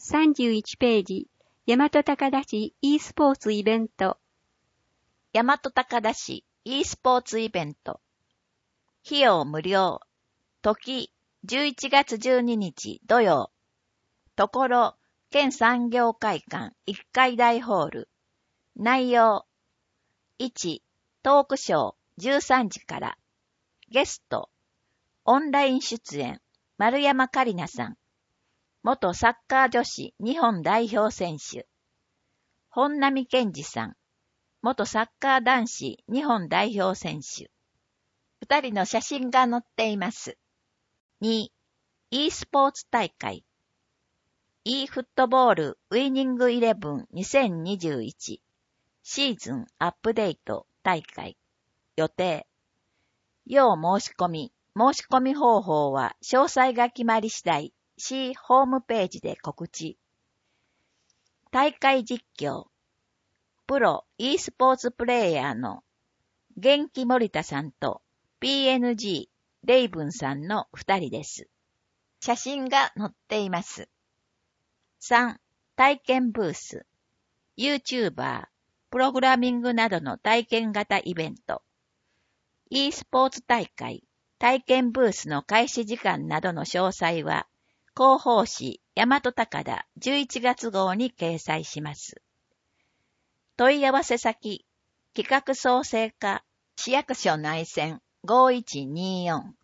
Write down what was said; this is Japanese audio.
31ページ、大和高田市 e スポーツイベント。 大和高田市 e スポーツイベント。費用無料。時、11月12日土曜。ところ、県産業会館1階大ホール。内容。1、トークショー13時から。ゲスト。オンライン出演。丸山桂里奈さん。元サッカー女子日本代表選手。本並健二さん。元サッカー男子日本代表選手。2人の写真が載っています。2、e スポーツ大会。e フットボールウィニングイレブン2021シーズンアップデート大会。予定。要申し込み。申し込み方法は詳細が決まり次第、市ホームページで告知。大会実況。プロ e スポーツプレイヤーの元気森田さんと PNG レイブンさんの2人です。写真が載っています。3、体験ブース。YouTuber、プログラミングなどの体験型イベント。e スポーツ大会、体験ブースの開始時間などの詳細は、広報誌大和高田11月号に掲載します。問い合わせ先、企画創生課、市役所内線5124